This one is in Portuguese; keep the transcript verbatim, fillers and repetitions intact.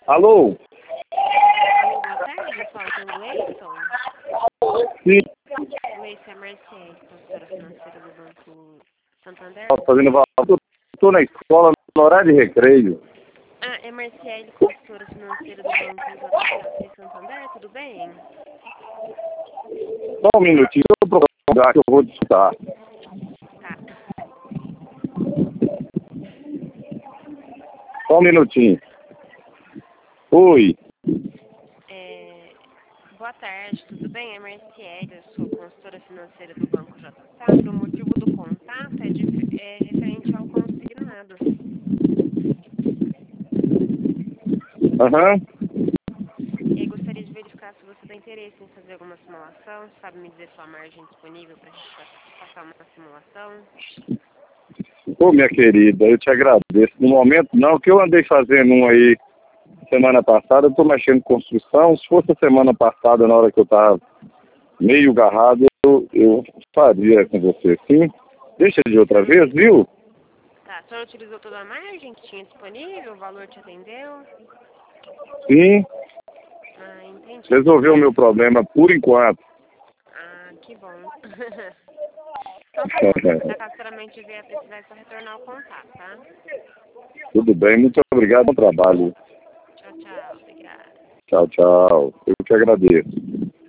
Alô? Alô, boa tarde, fala com o Gleison. Sim, Gleison é Marciele, consultora financeira do Banco Santander. tô fazendo valor. Estou na escola no horário de recreio. Ah, é Marciele, consultora financeira do Banco J C Santander, tudo bem? Só um minutinho, eu vou procurar que eu vou disputar. Tá. Só um minutinho. Oi. É, boa tarde, tudo bem? É Marciele, eu sou consultora financeira do Banco J C. O motivo do contato é, de, é referente ao consignado. Aham. E aí gostaria de verificar se você tem interesse em fazer alguma simulação, sabe me dizer sua margem disponível para a gente fa- passar uma simulação? Ô, minha querida, eu te agradeço. No momento, não, que eu andei fazendo um aí semana passada, eu estou mexendo em construção. Se fosse a semana passada, na hora que eu estava meio agarrado, eu, eu faria com você, sim. Deixa de outra vez, viu? Tá, a senhora utilizou toda a margem que tinha disponível, o valor te atendeu? Sim. Ah, entendi. Resolveu o meu problema por enquanto. Ah, que bom. Então tá bom, se a futuramente vier precisar, é só retornar o contato, tá? Tudo bem, muito obrigado pelo trabalho. Tchau, tchau, obrigada. Tchau, tchau. Eu te agradeço.